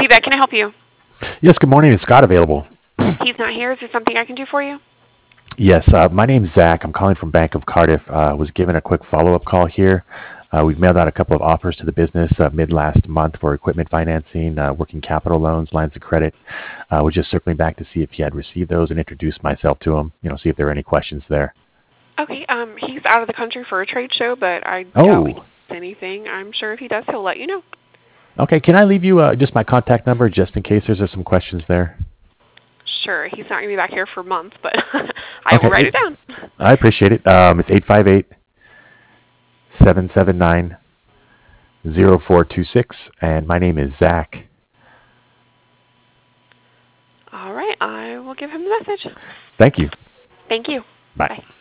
feedback. Can I help you? Yes, good morning. Is Scott available? He's not here. Is there something I can do for you? Yes, my name's Zach. I'm calling from Bank of Cardiff. Was given a quick follow-up call here. We've mailed out a couple of offers to the business mid last month for equipment financing, working capital loans, lines of credit. We're just circling back to see if he had received those and introduce myself to him. See if there are any questions there. Okay. He's out of the country for a trade show, but I doubt he Oh, does anything. I'm sure if he does, he'll let you know. okay. Can I leave you just my contact number just in case there's some questions there? Sure. He's not going to be back here for months, but I will Okay, write it down. I appreciate it. It's 858-779-0426, and my name is Zach. All right. I will give him the message. Thank you. Thank you. Bye. Bye.